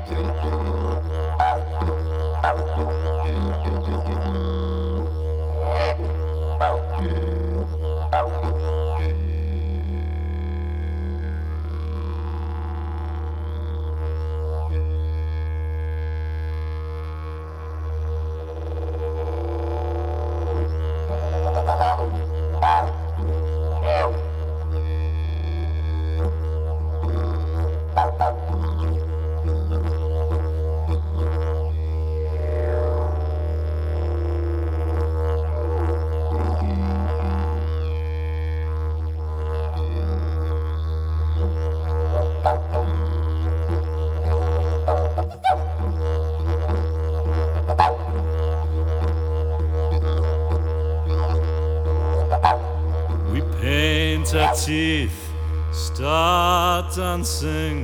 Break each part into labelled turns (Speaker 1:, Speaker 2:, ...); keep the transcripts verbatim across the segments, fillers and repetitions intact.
Speaker 1: Our teeth, start dancing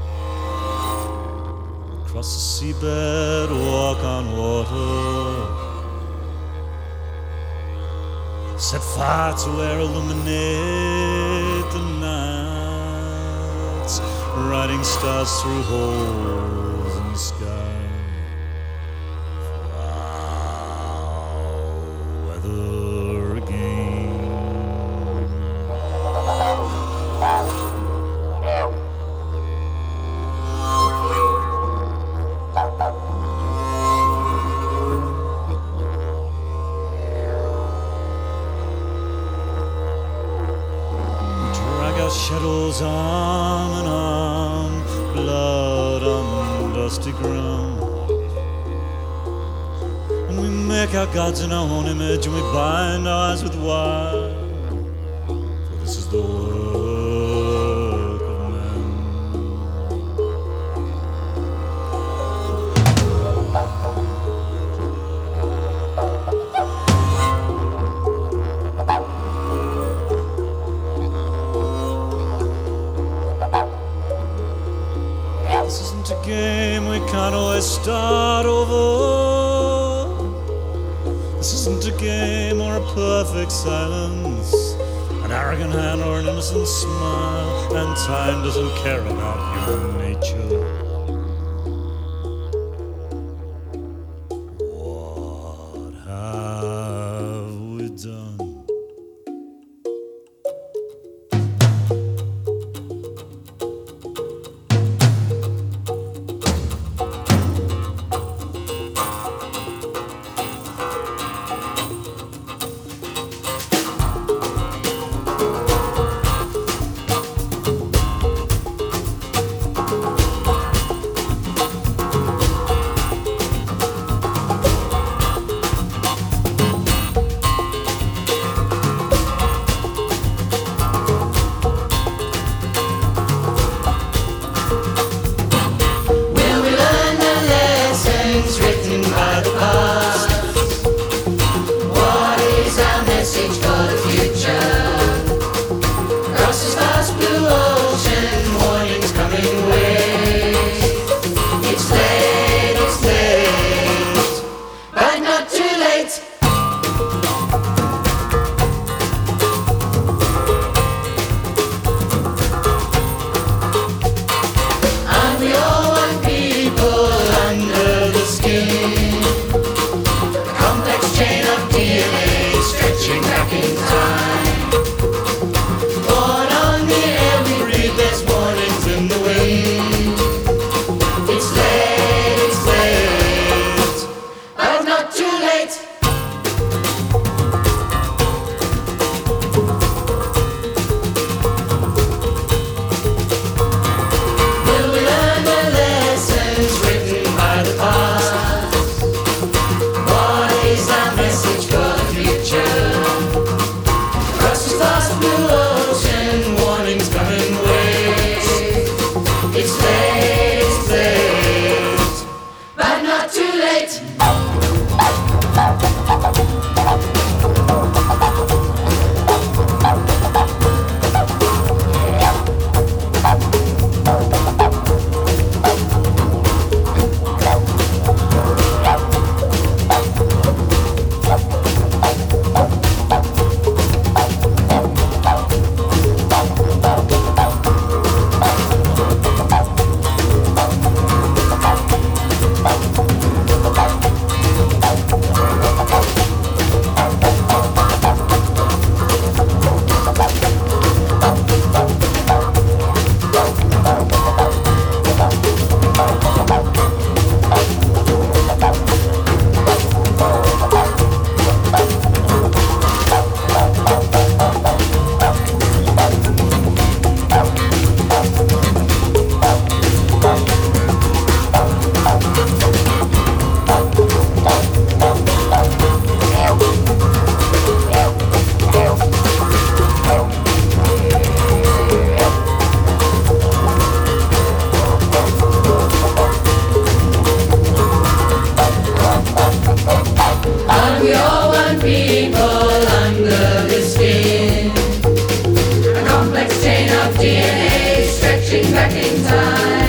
Speaker 1: across the seabed, walk on water, set fire to air, illuminate the nights, riding stars through holes in the sky. Shadows arm in arm, blood on dusty ground. And we make our gods in our own image, and we bind our eyes with wire. For this is the work of men. This isn't a game, we can't always start over. This isn't a game or a perfect silence, an arrogant hand or an innocent smile, and time doesn't care about human nature. What have we done?
Speaker 2: time.